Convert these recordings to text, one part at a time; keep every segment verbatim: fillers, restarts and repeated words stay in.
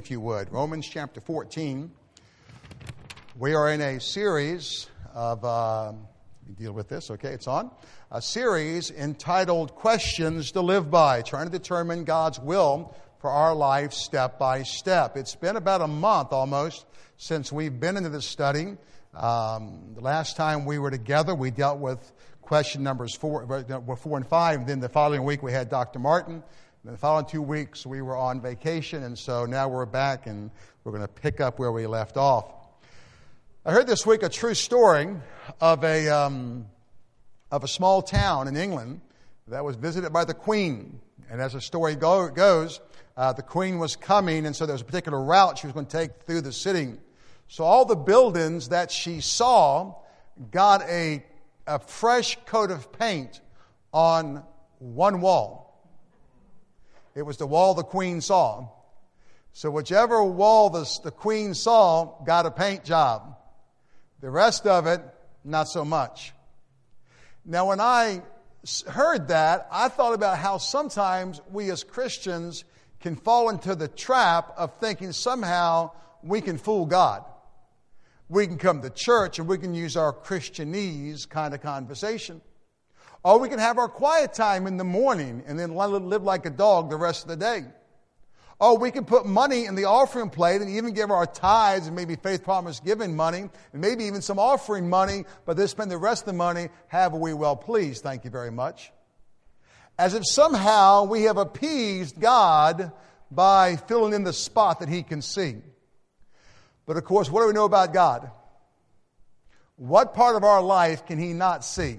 if you would. Romans chapter fourteen. We are in a series of, uh, deal with this, okay, it's on. A series entitled Questions to Live By, trying to determine God's will for our life step by step. It's been about a month almost since we've been into this study. Um, the last time we were together, we dealt with question numbers four, four and five. And then the following week, we had Doctor Martin. And then the following two weeks, we were on vacation. And so now we're back, and we're going to pick up where we left off. I heard this week a true story of a um, of a small town in England that was visited by the Queen. And as the story go, goes, uh, the Queen was coming, and so there was a particular route she was going to take through the city. So all the buildings that she saw got a, a fresh coat of paint on one wall. It was the wall the Queen saw. So whichever wall the, the Queen saw got a paint job. The rest of it, not so much. Now, when I heard that, I thought about how sometimes we as Christians can fall into the trap of thinking somehow we can fool God. We can come to church and we can use our Christianese kind of conversation. Or we can have our quiet time in the morning and then live like a dog the rest of the day. Or we can put money in the offering plate and even give our tithes and maybe faith promise giving money and maybe even some offering money, but then spend the rest of the money have we well pleased. Thank you very much. As if somehow we have appeased God by filling in the spot that He can see. But of course, what do we know about God? What part of our life can He not see?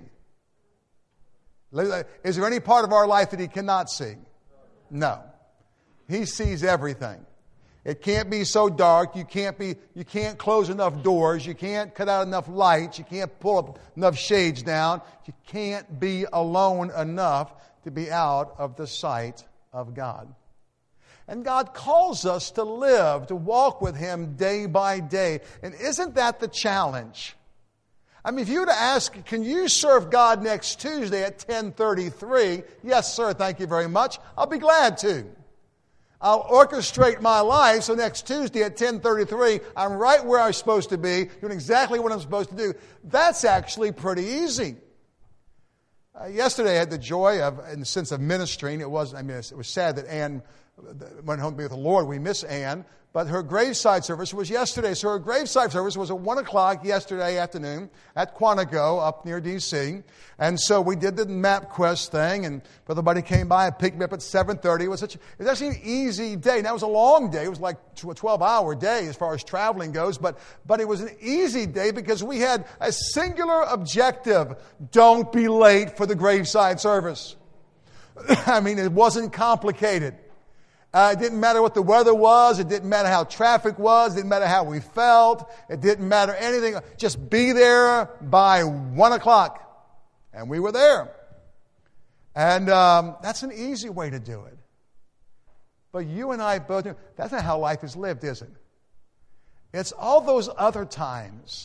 Is there any part of our life that He cannot see? No. He sees everything. It can't be so dark. You can't be, you can't close enough doors. You can't cut out enough lights. You can't pull up enough shades down. You can't be alone enough to be out of the sight of God. And God calls us to live, to walk with Him day by day. And isn't that the challenge? I mean, if you were to ask, can you serve God next Tuesday at ten thirty-three? Yes, sir, thank you very much. I'll be glad to. I'll orchestrate my life so next Tuesday at ten thirty-three, I'm right where I'm supposed to be, doing exactly what I'm supposed to do. That's actually pretty easy. Uh, yesterday I had the joy of, in the sense of ministering, it was, I mean, it was sad that Ann went home to be with the Lord. We miss Ann. But her graveside service was yesterday. So her graveside service was at one o'clock yesterday afternoon at Quantico up near D C And so we did the MapQuest thing, and Brother Buddy came by and picked me up at seven thirty. It was such, it was actually an easy day. Now, it was a long day. It was like a twelve-hour day as far as traveling goes. But, but it was an easy day because we had a singular objective. Don't be late for the graveside service. I mean, it wasn't complicated. Uh, it didn't matter what the weather was. It didn't matter how traffic was. It didn't matter how we felt. It didn't matter anything. Just be there by one o'clock. And we were there. And um, that's an easy way to do it. But you and I both know that's not how life is lived, is it? It's all those other times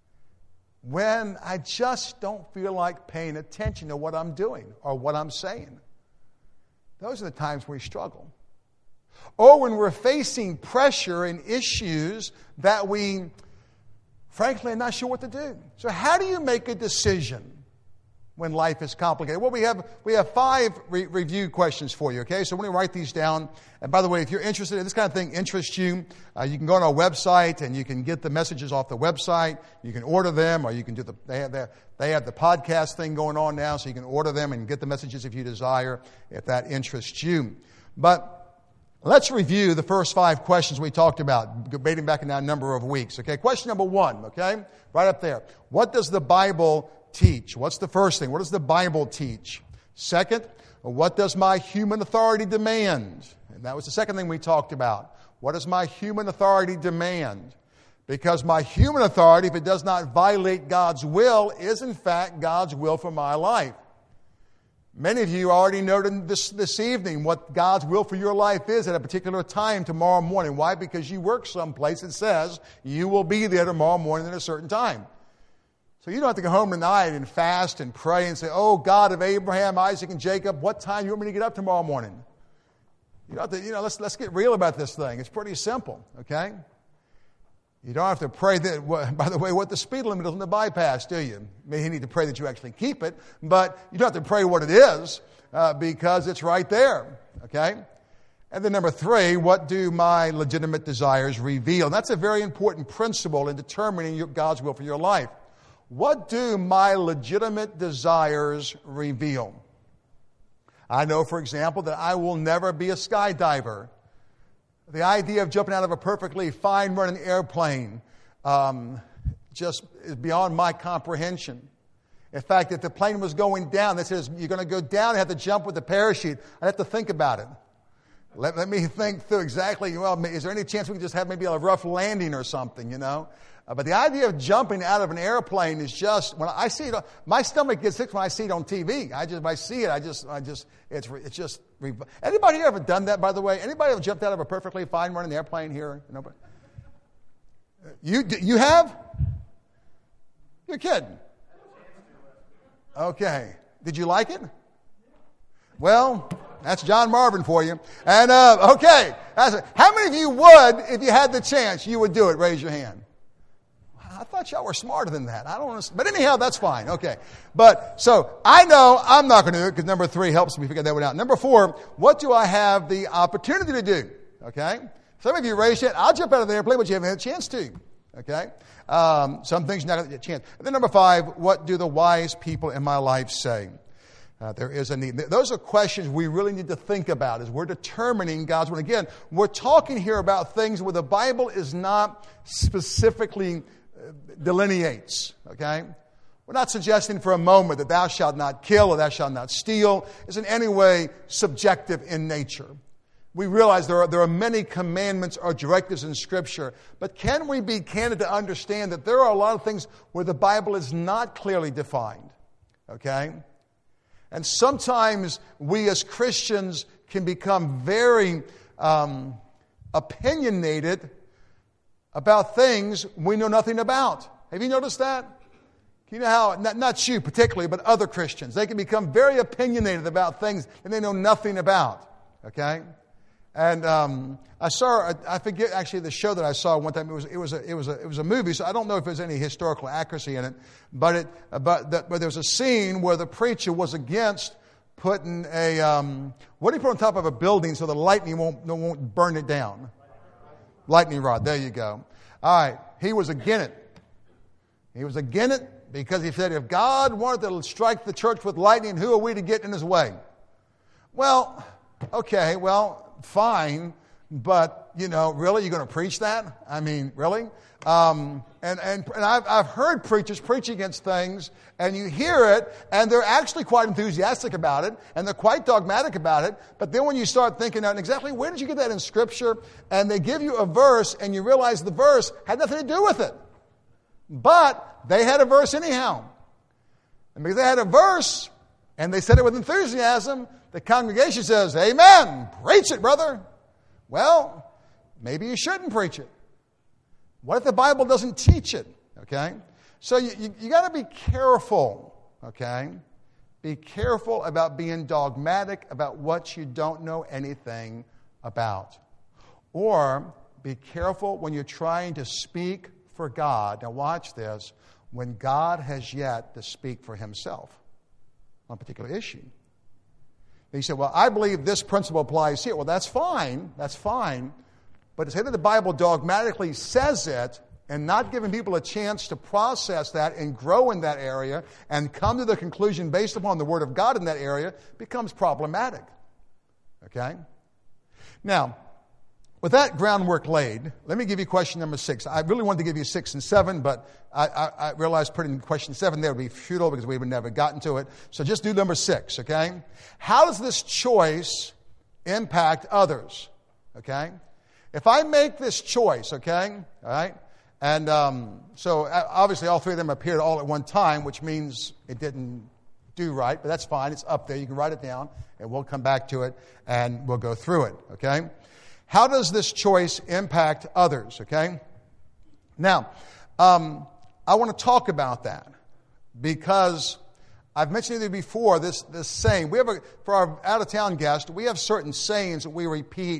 when I just don't feel like paying attention to what I'm doing or what I'm saying. Those are the times we struggle. Or when we're facing pressure and issues that we, frankly, are not sure what to do. So how do you make a decision when life is complicated? Well, we have we have five re- review questions for you, okay? So I'm going to write these down. And by the way, if you're interested in this kind of thing, interests you, uh, you can go on our website and you can get the messages off the website. You can order them, or you can do the, they have their, they have the podcast thing going on now, so you can order them and get the messages if you desire, if that interests you. But let's review the first five questions we talked about, debating back in a number of weeks. Okay, question number one, okay, right up there. What does the Bible teach? What's the first thing? What does the Bible teach? Second, what does my human authority demand? And that was the second thing we talked about. What does my human authority demand? Because my human authority, if it does not violate God's will, is in fact God's will for my life. Many of you already noted this, this evening what God's will for your life is at a particular time tomorrow morning. Why? Because you work someplace that says you will be there tomorrow morning at a certain time. So you don't have to go home tonight and fast and pray and say, oh, God of Abraham, Isaac, and Jacob, what time do you want me to get up tomorrow morning? You know, you know let's, let's get real about this thing. It's pretty simple, okay? You don't have to pray that, by the way, what the speed limit is on the bypass, do you? Maybe you need to pray that you actually keep it, but you don't have to pray what it is uh, because it's right there, okay? And then number three, what do my legitimate desires reveal? And that's a very important principle in determining your, God's will for your life. What do my legitimate desires reveal? I know, for example, that I will never be a skydiver. The idea of jumping out of a perfectly fine running airplane um, just is beyond my comprehension. In fact, if the plane was going down, that says you're going to go down and have to jump with the parachute, I'd have to think about it. Let, let me think through exactly, well, is there any chance we can just have maybe a rough landing or something, you know? Uh, but the idea of jumping out of an airplane is just, when I see it, my stomach gets sick when I see it on T V. I just, when I see it, I just, I just, it's, it's just, anybody here ever done that, by the way? Anybody ever jumped out of a perfectly fine running airplane here? Nobody? You, you have? You're kidding. Okay. Did you like it? Well, that's John Marvin for you. And, uh, okay. That's it. How many of you would, if you had the chance, you would do it? Raise your hand. I thought y'all were smarter than that. I don't understand. But anyhow, that's fine. Okay. But, so, I know I'm not going to do it because number three helps me figure that one out. Number four, what do I have the opportunity to do? Okay. Some of you raised it. I'll jump out of the airplane, but you haven't had a chance to. Okay. Um, some things you're not going to get a chance. And then number five, what do the wise people in my life say? Uh, there is a need. Those are questions we really need to think about as we're determining God's will. Again, we're talking here about things where the Bible is not specifically delineates, okay? We're not suggesting for a moment that thou shalt not kill or thou shalt not steal is in any way subjective in nature. We realize there are, there are many commandments or directives in Scripture, but can we be candid to understand that there are a lot of things where the Bible is not clearly defined, okay? And sometimes we as Christians can become very um, opinionated about things we know nothing about. Have you noticed that? You know how, not, not you particularly, but other Christians, they can become very opinionated about things that they know nothing about. Okay? And um, I saw, I forget actually the show that I saw one time. It was it was a it was a it was a movie, so I don't know if there's any historical accuracy in it. But it but the, but there was a scene where the preacher was against putting a um, what do you put on top of a building so the lightning won't won't burn it down? Lightning rod. There you go. All right. He was against it. He was against it because he said, if God wanted to strike the church with lightning, who are we to get in his way? Well, okay, well, fine. But, you know, really, you're going to preach that? I mean, really? Um, and and, and I've, I've heard preachers preach against things, and you hear it, and they're actually quite enthusiastic about it, and they're quite dogmatic about it. But then when you start thinking out exactly where did you get that in Scripture, and they give you a verse, and you realize the verse had nothing to do with it. But they had a verse anyhow. And because they had a verse, and they said it with enthusiasm, the congregation says, amen, preach it, brother. Well, maybe you shouldn't preach it. What if the Bible doesn't teach it? Okay? So you, you, you got to be careful, okay? Be careful about being dogmatic about what you don't know anything about. Or be careful when you're trying to speak for God. Now watch this. When God has yet to speak for himself on a particular issue. He said, well, I believe this principle applies here. Well, that's fine. That's fine. But to say that the Bible dogmatically says it and not giving people a chance to process that and grow in that area and come to the conclusion based upon the Word of God in that area becomes problematic. Okay? Now, with that groundwork laid, let me give you question number six. I really wanted to give you six and seven, but I, I, I realized putting question seven there would be futile because we would never gotten to it. So just do number six, okay? How does this choice impact others? Okay? If I make this choice, okay, all right, and um, so obviously all three of them appeared all at one time, which means it didn't do right, but that's fine. It's up there. You can write it down, and we'll come back to it, and we'll go through it, okay? How does this choice impact others, okay? Now, um, I want to talk about that because I've mentioned to you before this, this saying. We have a, for our out-of-town guests, we have certain sayings that we repeat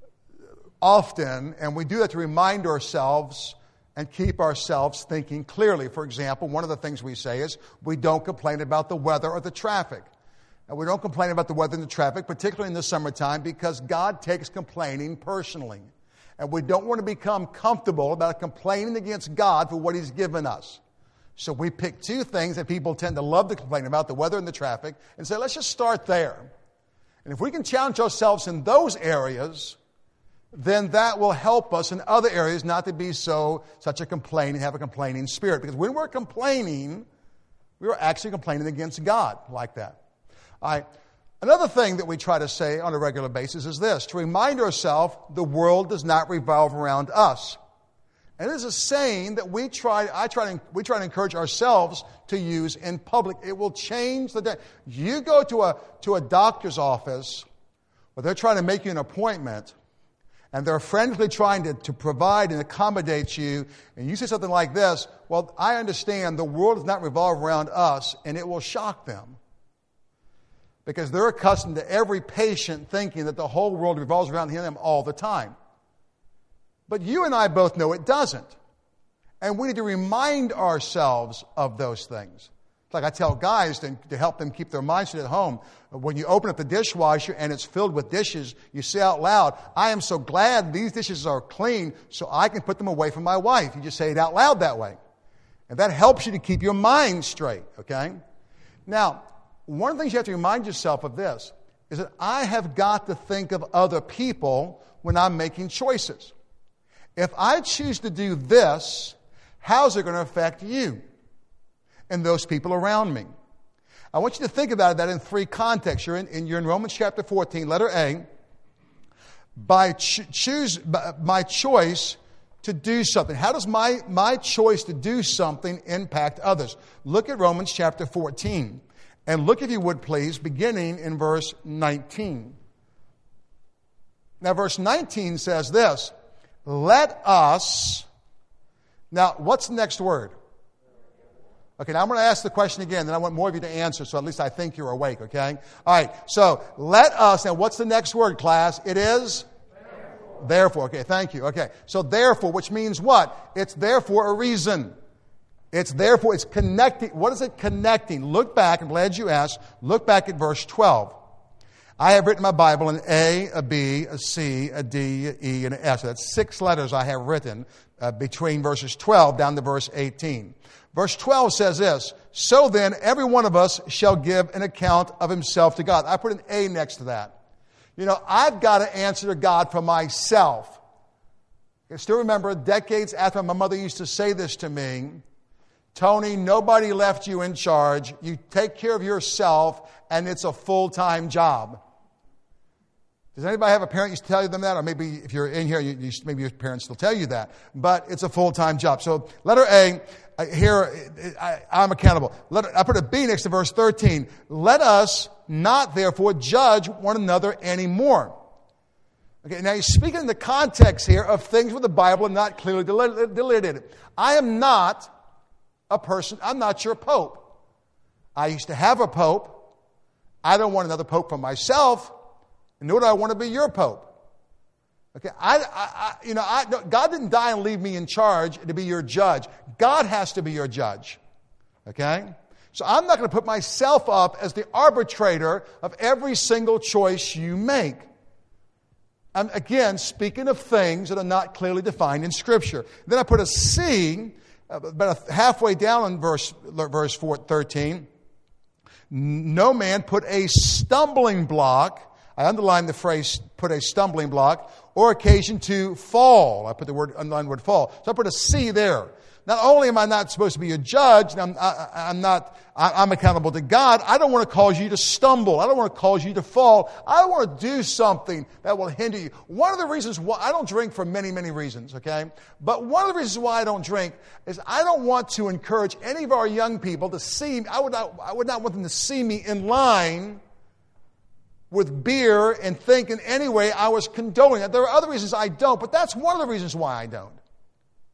often, and we do that to remind ourselves and keep ourselves thinking clearly. For example, one of the things we say is, we don't complain about the weather or the traffic. And we don't complain about the weather and the traffic, particularly in the summertime, because God takes complaining personally. And we don't want to become comfortable about complaining against God for what He's given us. So we pick two things that people tend to love to complain about, the weather and the traffic, and say, let's just start there. And if we can challenge ourselves in those areas, then that will help us in other areas not to be so such a complaining, have a complaining spirit. Because when we're complaining, we are actually complaining against God like that. All right. Another thing that we try to say on a regular basis is this, to remind ourselves the world does not revolve around us. And this is a saying that we try, I try to, we try to encourage ourselves to use in public. It will change the day. You go to a, to a doctor's office where they're trying to make you an appointment, and they're frantically trying to, to provide and accommodate you, and you say something like this, well, I understand the world does not revolve around us, and it will shock them. Because they're accustomed to every patient thinking that the whole world revolves around them all the time. But you and I both know it doesn't. And we need to remind ourselves of those things. It's like I tell guys to, to help them keep their mindset at home. When you open up the dishwasher and it's filled with dishes, you say out loud, I am so glad these dishes are clean so I can put them away from my wife. You just say it out loud that way. And that helps you to keep your mind straight, okay? Now, one of the things you have to remind yourself of this is that I have got to think of other people when I'm making choices. If I choose to do this, how's it going to affect you and those people around me? I want you to think about that in three contexts. You're in, in, you're in Romans chapter fourteen, letter A. By ch- choose by, my choice to do something. How does my, my choice to do something impact others? Look at Romans chapter fourteen. And look, if you would please, beginning in verse nineteen. Now, verse nineteen says this, let us, now, what's the next word? Okay, now I'm going to ask the question again, then I want more of you to answer, so at least I think you're awake, okay? All right, so let us, now what's the next word, class? It is? Therefore. Therefore, okay, thank you. Okay, so therefore, which means what? It's there for a reason. It's therefore, it's connecting. What is it connecting? Look back, I'm glad you asked. Look back at verse twelve. I have written my Bible in A, a B, a C, a D, a E, and an S. So that's six letters I have written uh, between verses twelve down to verse eighteen. Verse twelve says this, so then every one of us shall give an account of himself to God. I put an A next to that. You know, I've got to answer to God for myself. I still remember decades after my mother used to say this to me, Tony, nobody left you in charge. You take care of yourself, and it's a full-time job. Does anybody have a parent used to tell them that? Or maybe if you're in here, you, you, maybe your parents still tell you that. But it's a full-time job. So letter A, here, I, I'm accountable. Letter, I put a B next to verse thirteen. Let us not, therefore, judge one another anymore. Okay, now he's speaking in the context here of things where the Bible is not clearly delineated. I am not a person, I'm not your pope. I used to have a pope. I don't want another pope for myself, nor do I want to be your pope. Okay, I, I, I you know, I, God didn't die and leave me in charge to be your judge. God has to be your judge. Okay? So I'm not going to put myself up as the arbitrator of every single choice you make. I'm, again, speaking of things that are not clearly defined in Scripture. Then I put a C, about halfway down in verse, verse four, thirteen. No man put a stumbling block, I underlined the phrase, put a stumbling block, or occasion to fall. I put the word, underlined word fall. So I put a C there. Not only am I not supposed to be a judge, and I'm, I, I'm not, I, I'm accountable to God, I don't want to cause you to stumble. I don't want to cause you to fall. I want to do something that will hinder you. One of the reasons why, I don't drink for many, many reasons, okay? But one of the reasons why I don't drink is I don't want to encourage any of our young people to see, I would not, I would not want them to see me in line with beer and think in any way I was condoning it. There are other reasons I don't, but that's one of the reasons why I don't.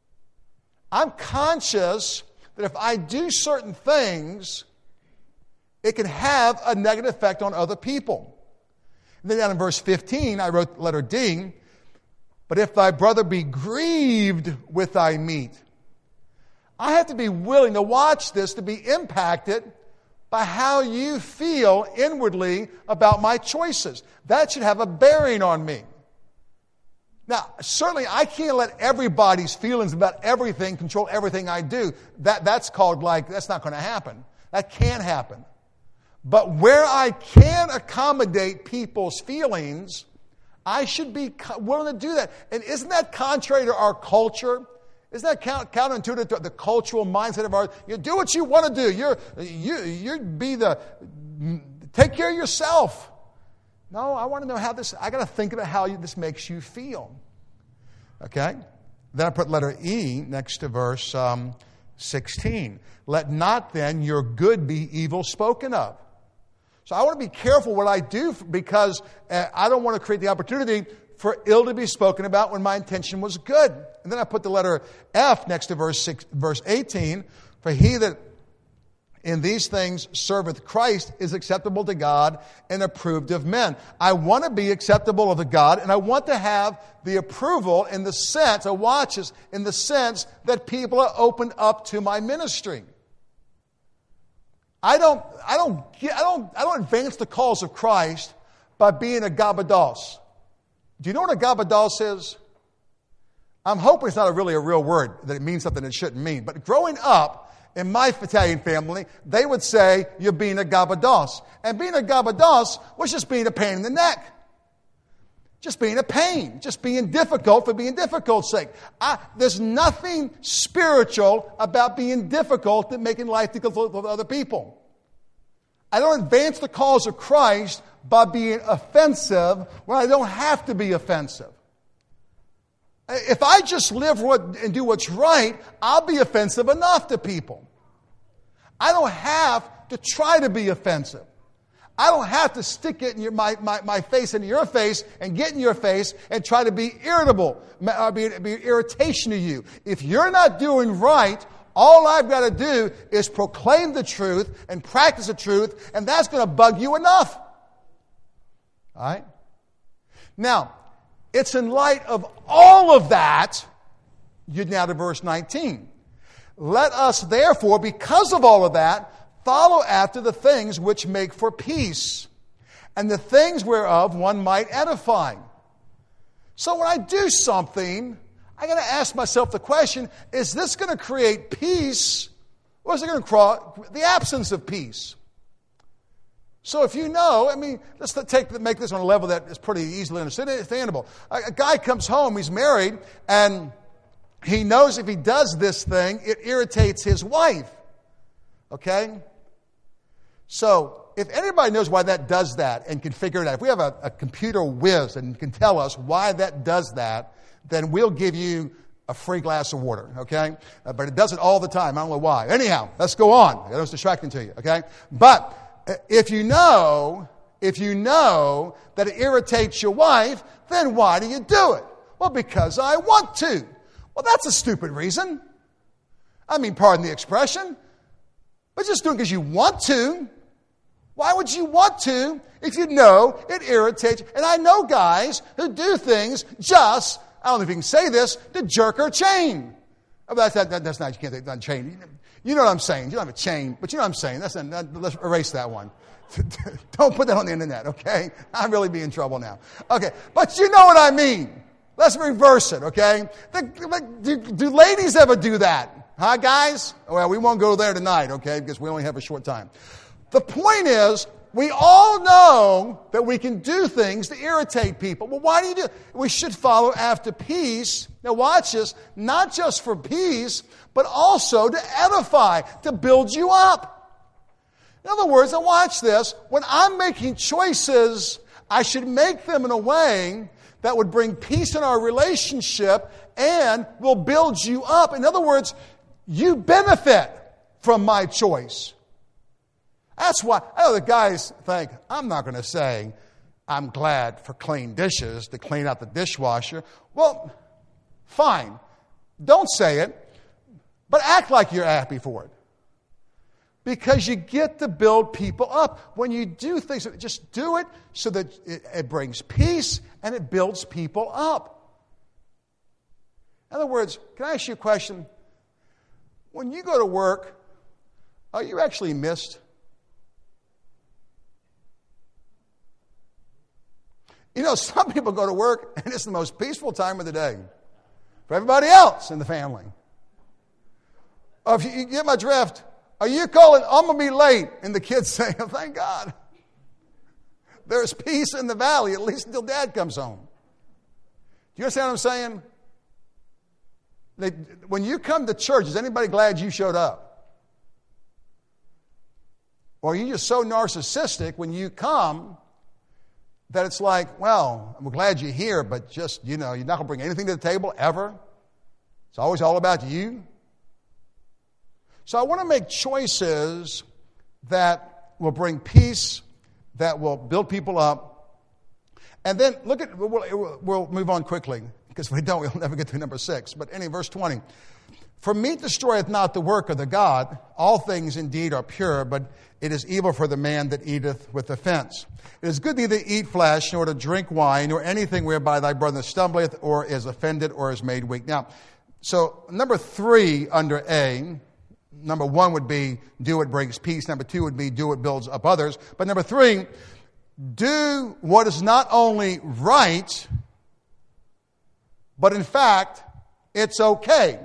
I'm conscious that if I do certain things, it can have a negative effect on other people. And then down in verse fifteen, I wrote letter D, but if thy brother be grieved with thy meat. I have to be willing to watch this, to be impacted by how you feel inwardly about my choices. That should have a bearing on me. Now, certainly I can't let everybody's feelings about everything control everything I do. That, that's called like, that's not going to happen. That can't happen. But where I can accommodate people's feelings, I should be willing to do that. And isn't that contrary to our culture? Isn't that counterintuitive to the cultural mindset of ours? You do what you want to do. You're, you, you be the, take care of yourself. No, I want to know how this, I got to think about how this makes you feel. Okay? Then I put letter E next to verse um, sixteen. Let not then your good be evil spoken of. So I want to be careful what I do because uh, I don't want to create the opportunity for ill to be spoken about when my intention was good. And then I put the letter F next to verse six, verse eighteen. For he that in these things serveth Christ is acceptable to God and approved of men. I want to be acceptable of the God, and I want to have the approval in the sense, or watches in the sense that people are opened up to my ministry. I don't, I don't, I don't, I don't advance the cause of Christ by being a gabados. Do you know what a gabados is? I'm hoping it's not a really a real word, that it means something it shouldn't mean. But growing up, in my Italian family, they would say, you're being a gabados. And being a gabados was just being a pain in the neck. Just being a pain. Just being difficult for being difficult's sake. I, there's nothing spiritual about being difficult and making life difficult for other people. I don't advance the cause of Christ by being offensive when I don't have to be offensive. If I just live what, and do what's right, I'll be offensive enough to people. I don't have to try to be offensive. I don't have to stick it in your, my, my, my face into your face and get in your face and try to be irritable, or be, be irritation to you. If you're not doing right, all I've got to do is proclaim the truth and practice the truth, and that's going to bug you enough. All right? Now, it's in light of all of that, you're now to verse nineteen. Let us therefore, because of all of that, follow after the things which make for peace, and the things whereof one might edify. So when I do something, I got to ask myself the question, is this going to create peace, or is it going to create the absence of peace? So if you know, I mean, let's take make this on a level that is pretty easily understandable. A, a guy comes home, he's married, and he knows if he does this thing, it irritates his wife. Okay? So if anybody knows why that does that and can figure it out, if we have a, a computer whiz and can tell us why that does that, then we'll give you a free glass of water, okay? Uh, but it does it all the time. I don't know why. Anyhow, let's go on. That was distracting to you, okay? But if you know, if you know that it irritates your wife, then why do you do it? Well, because I want to. Well, that's a stupid reason. I mean, pardon the expression. But just doing it because you want to. Why would you want to if you know it irritates? And I know guys who do things just, I don't know if you can say this, to jerk her chain. Oh, that's, that, that's not, you can't take that chain. You know what I'm saying. You don't have a chain, but you know what I'm saying. That's not, that, let's erase that one. Don't put that on the internet, okay? I'll really be in trouble now. Okay, but you know what I mean. Let's reverse it, okay? Do, do ladies ever do that? Huh, guys? Well, we won't go there tonight, okay, because we only have a short time. The point is, we all know that we can do things to irritate people. Well, why do you do it? We should follow after peace. Now watch this, not just for peace, but also to edify, to build you up. In other words, now watch this, when I'm making choices, I should make them in a way that would bring peace in our relationship and will build you up. In other words, you benefit from my choice. That's why, I know the guys think, I'm not going to say, I'm glad for clean dishes to clean out the dishwasher. Well, fine. Don't say it, but act like you're happy for it. Because you get to build people up. When you do things, just do it so that it, it brings peace and it builds people up. In other words, can I ask you a question? When you go to work, are you actually missed? You know, some people go to work and it's the most peaceful time of the day for everybody else in the family. Or if you, you get my drift, are you calling, I'm going to be late? And the kids say, oh, thank God. There's peace in the valley, at least until Dad comes home. Do you understand what I'm saying? They, when you come to church, is anybody glad you showed up? Or are you just so narcissistic when you come that it's like, well, I'm glad you're here, but just, you know, you're not going to bring anything to the table ever? It's always all about you. So I want to make choices that will bring peace, that will build people up. And then look at, we'll, we'll move on quickly, because if we don't, we'll never get to number six. But anyway, verse twenty. For meat destroyeth not the work of the God. All things indeed are pure, but it is evil for the man that eateth with offense. It is good neither to eat flesh, nor to drink wine, nor anything whereby thy brother stumbleth, or is offended, or is made weak. Now, so number three under A, number one would be do what brings peace. Number two would be do what builds up others. But number three, do what is not only right, but in fact, it's okay.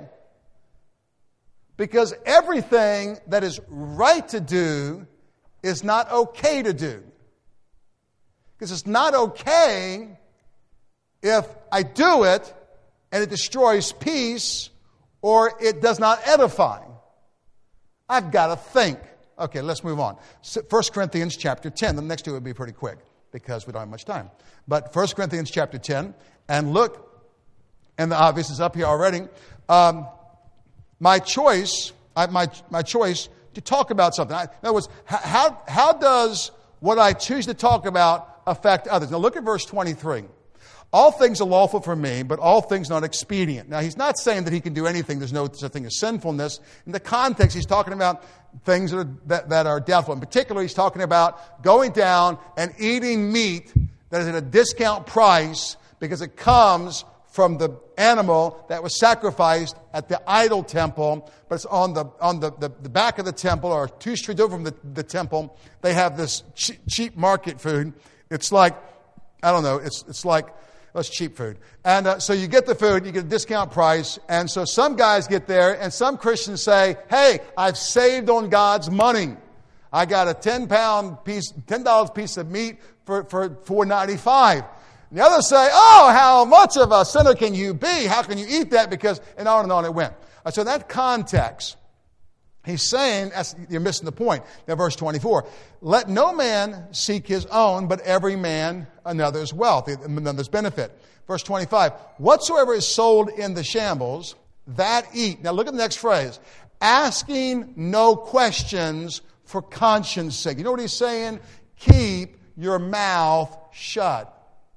Because everything that is right to do is not okay to do. Because it's not okay if I do it and it destroys peace or it does not edify. I've got to think. Okay, let's move on. First Corinthians chapter ten. The next two would be pretty quick because we don't have much time. But First Corinthians chapter ten, and look, and the obvious is up here already. Um, my choice, I, my my choice to talk about something. I, in other words, how how does what I choose to talk about affect others? Now look at verse twenty-three. All things are lawful for me, but all things not expedient. Now, he's not saying that he can do anything. There's no such thing as sinfulness. In the context, he's talking about things that are, that, that are doubtful. In particular, he's talking about going down and eating meat that is at a discount price because it comes from the animal that was sacrificed at the idol temple, but it's on the on the, the, the back of the temple or two streets over from the, the temple. They have this cheap, cheap market food. It's like, I don't know, it's it's like, that's cheap food. And uh, so you get the food, you get a discount price. And so some guys get there and some Christians say, hey, I've saved on God's money. I got a ten pound piece, ten dollars piece of meat for, for four ninety-five. And the others say, oh, how much of a sinner can you be? How can you eat that? Because, and on and on it went. Uh, so that context, he's saying, you're missing the point. Now verse twenty-four, let no man seek his own, but every man another's wealth, another's benefit. Verse twenty-five, whatsoever is sold in the shambles, that eat. Now look at the next phrase. Asking no questions for conscience sake. You know what he's saying? Keep your mouth shut.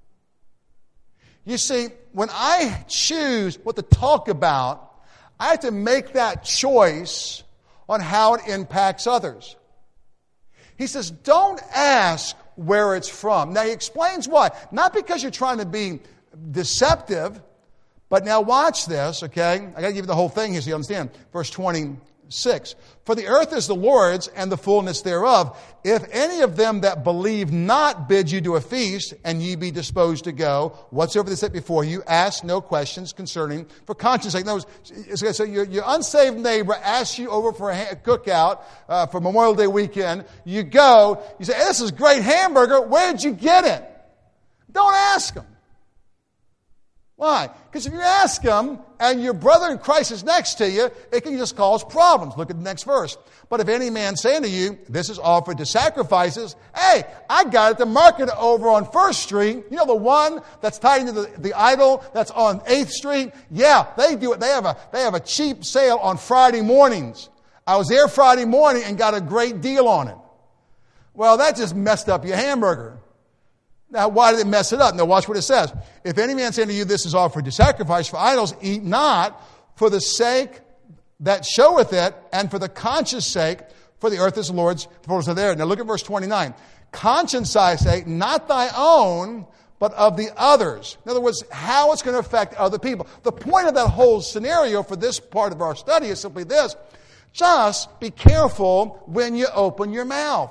You see, when I choose what to talk about, I have to make that choice on how it impacts others. He says, don't ask where it's from. Now, he explains why. Not because you're trying to be deceptive, but now watch this, okay? I got to give you the whole thing here so you understand. Verse twenty-six. For the earth is the Lord's and the fullness thereof. If any of them that believe not bid you to a feast, and ye be disposed to go, whatsoever they set before you, ask no questions concerning for conscience sake. No, so your, your unsaved neighbor asks you over for a cookout uh, for Memorial Day weekend. You go, you say, hey, this is great hamburger. Where did you get it? Don't ask them. Why? Because if you ask them and your brother in Christ is next to you, it can just cause problems. Look at the next verse. But if any man say unto you, this is offered to sacrifices, hey, I got it to market over on First Street. You know the one that's tied into the, the idol that's on eighth Street? Yeah, they do it. They have a they have a cheap sale on Friday mornings. I was there Friday morning and got a great deal on it. Well, that just messed up your hamburger. Now, why did it mess it up? Now, watch what it says. If any man say unto you, this is offered to sacrifice for idols, eat not for the sake that showeth it, and for the conscience sake, For the earth is the Lord's, the fullness are there. Now look at verse twenty-nine. Conscience, I say, not thy own, but of the others. In other words, how it's going to affect other people. The point of that whole scenario for this part of our study is simply this. Just be careful when you open your mouth.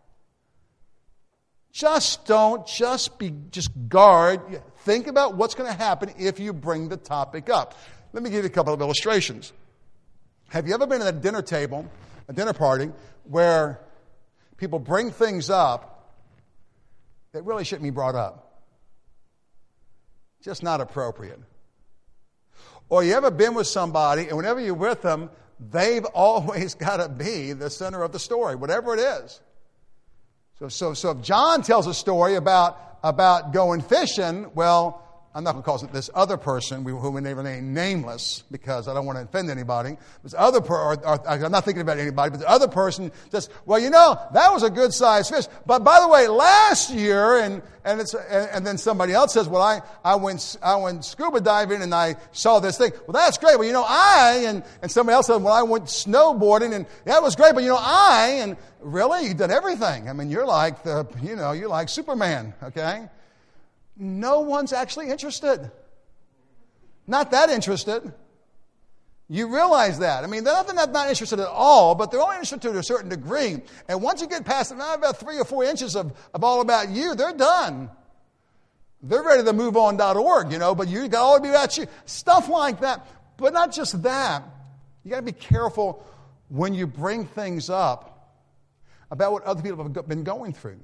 Just don't, just be, just guard. Think about what's going to happen if you bring the topic up. Let me give you a couple of illustrations. Have you ever been at a dinner table, a dinner party, where people bring things up that really shouldn't be brought up? Just not appropriate. Or you ever been with somebody, and whenever you're with them, they've always got to be the center of the story, whatever it is. So, so, so if John tells a story about, about going fishing, well, I'm not going to call it this other person, who we name nameless, because I don't want to offend anybody. This other per, or, or, I'm not thinking about anybody, but the other person says, well, you know, that was a good-sized fish. But by the way, last year, and and it's and, and then somebody else says, well, I, I went I went scuba diving and I saw this thing. Well, that's great. Well, you know, I and and somebody else said, well, I went snowboarding and that was great. But you know, I and really, you've done everything. I mean, you're like the you know, you're like Superman. Okay. No one's actually interested. Not that interested. You realize that. I mean, they're not, they're not interested at all, but they're only interested to a certain degree. And once you get past about three or four inches of, of all about you, they're done. They're ready to move on dot org, you know, but you got all to be about you. Stuff like that. But not just that. You got to be careful when you bring things up about what other people have been going through.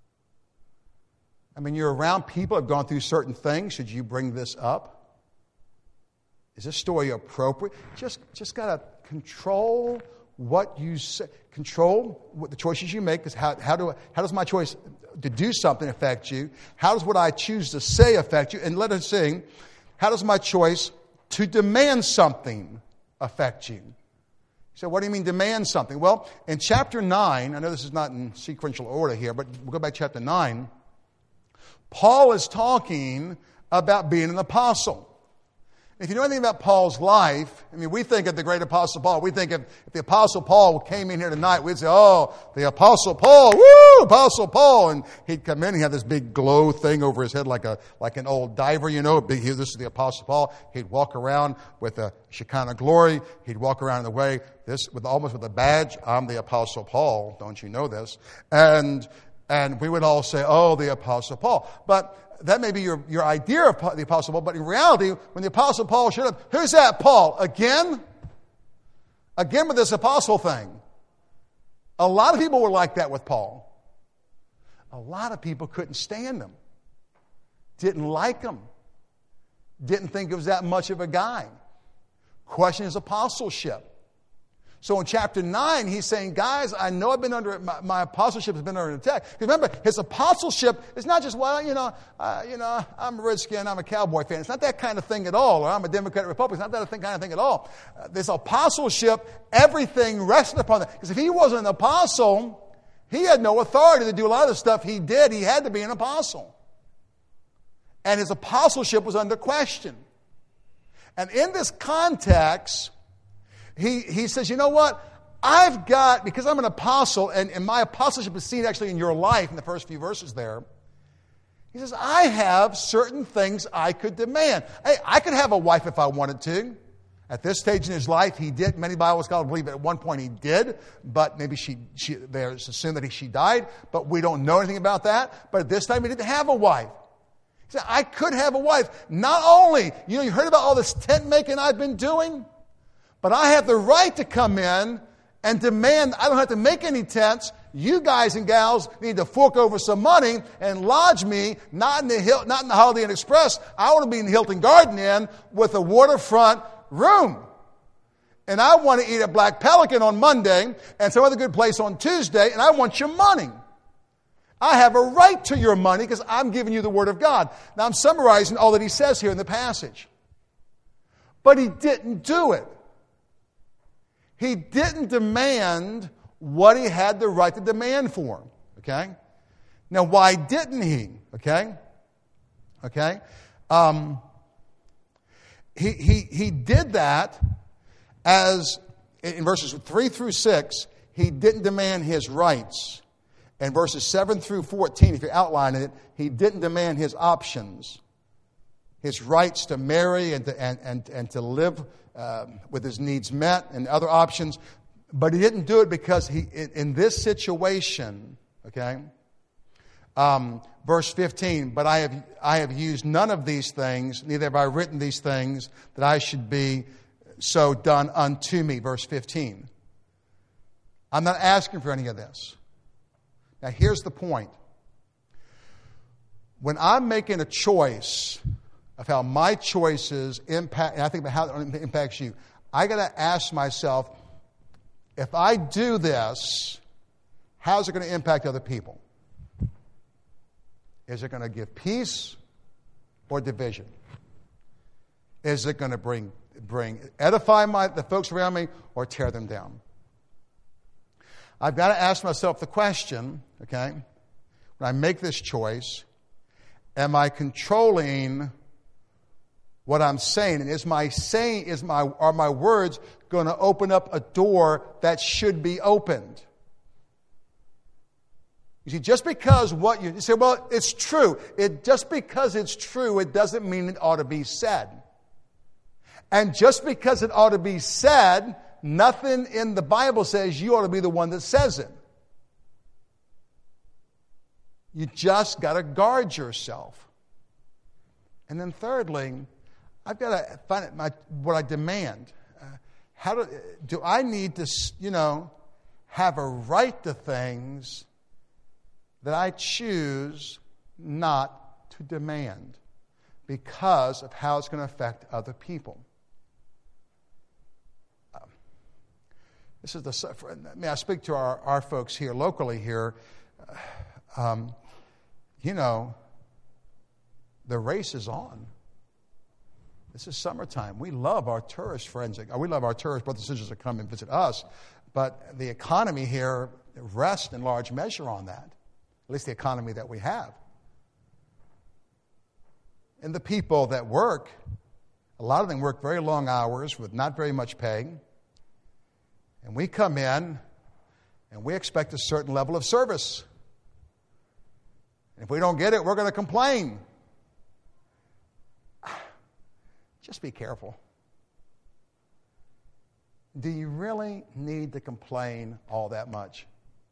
I mean, you're around people who have gone through certain things. Should you bring this up? Is this story appropriate? Just, just got to control what you say. Control what the choices you make. Because how, how, do, how does my choice to do something affect you? How does what I choose to say affect you? And let us sing, how does my choice to demand something affect you? So what do you mean demand something? Well, in chapter nine, I know this is not in sequential order here, but we'll go back to chapter nine. Paul is talking about being an apostle. If you know anything about Paul's life, I mean, we think of the great Apostle Paul. We think of if the Apostle Paul came in here tonight, we'd say, oh, the Apostle Paul, woo, Apostle Paul. And he'd come in, he had this big glow thing over his head like a like an old diver, you know. Big, this is the Apostle Paul. He'd walk around with a Shekinah glory. He'd walk around in the way, this with almost with a badge. I'm the Apostle Paul. Don't you know this? And And we would all say, oh, the Apostle Paul. But that may be your, your idea of the Apostle Paul. But in reality, when the Apostle Paul showed up, who's that Paul? Again? Again with this apostle thing. A lot of people were like that with Paul. A lot of people couldn't stand him. Didn't like him. Didn't think he was that much of a guy. Questioned his apostleship. So in chapter nine, he's saying, guys, I know I've been under, my, my apostleship has been under attack. Because remember, his apostleship is not just, well, you know, uh, you know, I'm a Redskin, I'm a Cowboy fan. It's not that kind of thing at all. Or I'm a Democrat Republican. It's not that kind of thing at all. Uh, this apostleship, everything rested upon that. Because if he wasn't an apostle, he had no authority to do a lot of the stuff he did. He had to be an apostle. And his apostleship was under question. And in this context, He he says, you know what? I've got, because I'm an apostle, and, and my apostleship is seen actually in your life in the first few verses there. He says, I have certain things I could demand. Hey, I could have a wife if I wanted to. At this stage in his life, he did. Many Bible scholars believe at one point he did, but maybe she, she they assume that he, she died, but we don't know anything about that. But at this time, he didn't have a wife. He said, I could have a wife. Not only, you know, you heard about all this tent making I've been doing? But I have the right to come in and demand, I don't have to make any tents. You guys and gals need to fork over some money and lodge me, not in the Hil- not in the Holiday Inn Express. I want to be in the Hilton Garden Inn with a waterfront room. And I want to eat at Black Pelican on Monday and some other good place on Tuesday, and I want your money. I have a right to your money because I'm giving you the Word of God. Now I'm summarizing all that he says here in the passage. But he didn't do it. He didn't demand what he had the right to demand for him. Okay? Now, why didn't he? Okay? Okay? Um, he, he, he did that as, in verses three through six, he didn't demand his rights. And verses seven through fourteen, if you're outlining it, he didn't demand his options, his rights to marry and to, and, and, and to live uh, with his needs met and other options. But he didn't do it because he, in, in this situation, okay, um, verse fifteen, but I have, I have used none of these things, neither have I written these things, that I should be so done unto me. Verse fifteen. I'm not asking for any of this. Now, here's the point. When I'm making a choice of how my choices impact, and I think about how it impacts you, I got to ask myself, if I do this, how's it going to impact other people? Is it going to give peace or division? Is it going to bring, bring edify my, the folks around me or tear them down? I've got to ask myself the question, okay, when I make this choice, am I controlling what I'm saying? And is my saying, is my, are my words going to open up a door that should be opened? You see, just because what you, you say, well, it's true. It, just because it's true, it doesn't mean it ought to be said. And just because it ought to be said, nothing in the Bible says you ought to be the one that says it. You just got to guard yourself. And then thirdly, I've got to find it, my, what I demand. Uh, how do, do I need to, you know, have a right to things that I choose not to demand because of how it's going to affect other people? Um, this is the. I mean, I speak to our, our folks here locally here. Um, you know, the race is on. This is summertime. We love our tourist friends. We love our tourist brothers and sisters that come and visit us. But the economy here rests in large measure on that. At least the economy that we have. And the people that work, a lot of them work very long hours with not very much pay. And we come in and we expect a certain level of service. And if we don't get it, we're going to complain. Just be careful. Do you really need to complain all that much?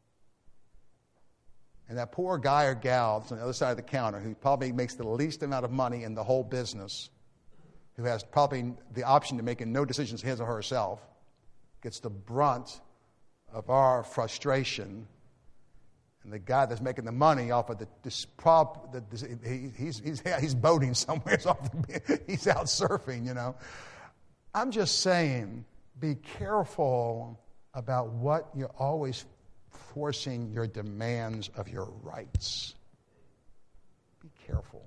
And that poor guy or gal that's on the other side of the counter who probably makes the least amount of money in the whole business, who has probably the option to making no decisions his or herself, gets the brunt of our frustration. And the guy that's making the money off of the, this prop, the, this, he, he's, he's, he's boating somewhere. Off the, he's out surfing, you know. I'm just saying, be careful about what you're always forcing your demands of your rights. Be careful.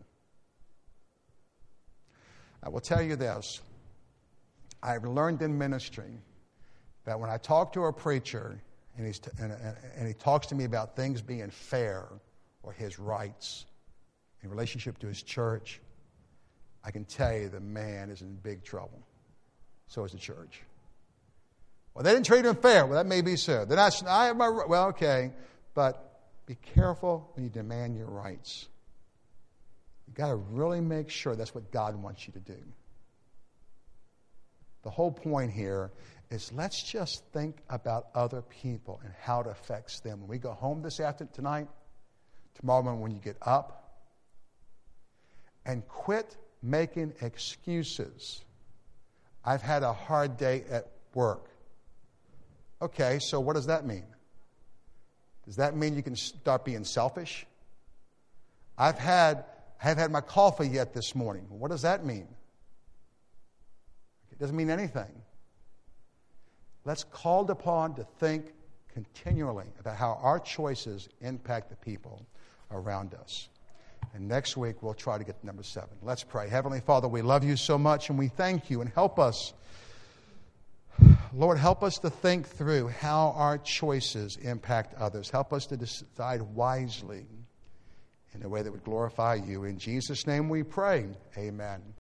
I will tell you this. I've learned in ministry that when I talk to a preacher and, he's t- and, and he talks to me about things being fair or his rights in relationship to his church, I can tell you the man is in big trouble. So is the church. Well, they didn't treat him fair. Well, that may be so. They're not, I have my, well, okay. But be careful when you demand your rights. You've got to really make sure that's what God wants you to do. The whole point here is let's just think about other people and how it affects them. When we go home this afternoon, tonight, tomorrow morning when you get up, and quit making excuses. I've had a hard day at work. Okay, so what does that mean? Does that mean you can start being selfish? I've had, I haven't had my coffee yet this morning. What does that mean? It doesn't mean anything. Let's called upon to think continually about how our choices impact the people around us. And next week, we'll try to get to number seven. Let's pray. Heavenly Father, we love you so much, and we thank you, and help us. Lord, help us to think through how our choices impact others. Help us to decide wisely in a way that would glorify you. In Jesus' name we pray. Amen.